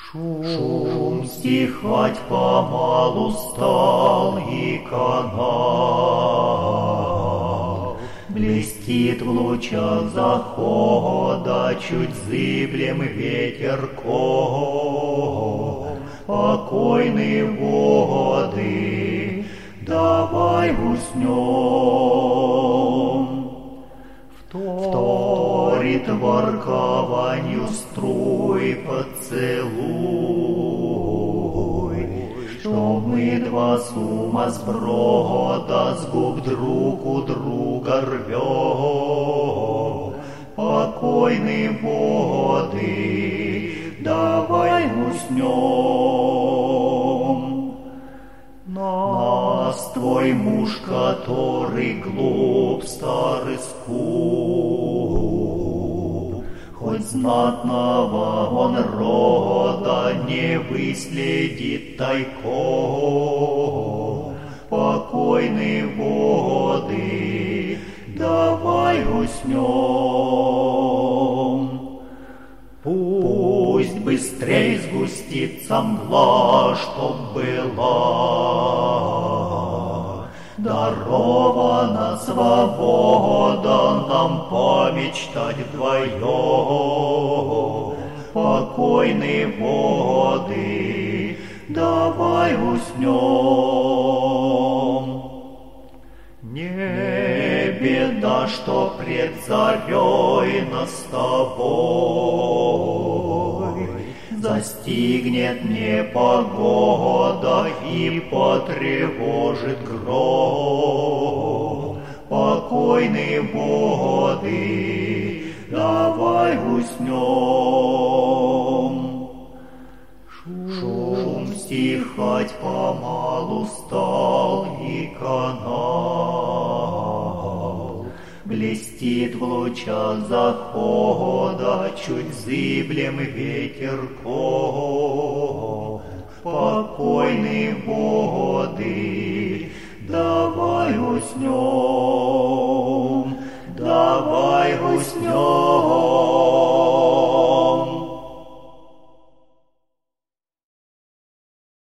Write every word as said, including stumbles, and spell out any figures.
Шум стихать помалу стал, и канал блестит в лучах захода, чуть зыблем ветерком. Покойные воды, давай уснем. Вторит воркованью струй поцелуй, чтоб мы два сумасброда с губ друг у друга рвем. Покойные воды, давай уснем. Нас твой муж, который глуп, старый скуп, хоть знатного он рода не выследит тайком. Покойные воды, давай уснем. Пусть быстрей сгустится мгла, чтоб была дарована свобода нам помечтать вдвоем. Покойные воды, давай уснем. Не беда, что пред зарей нас с тобой застигнет непогода и потревожит гром. Покойные воды, давай уснем. Шум стихать помалу стал, и канал блестит в лучах захода, чуть зыблем ветерком. Покойные воды, давай уснем, давай уснем.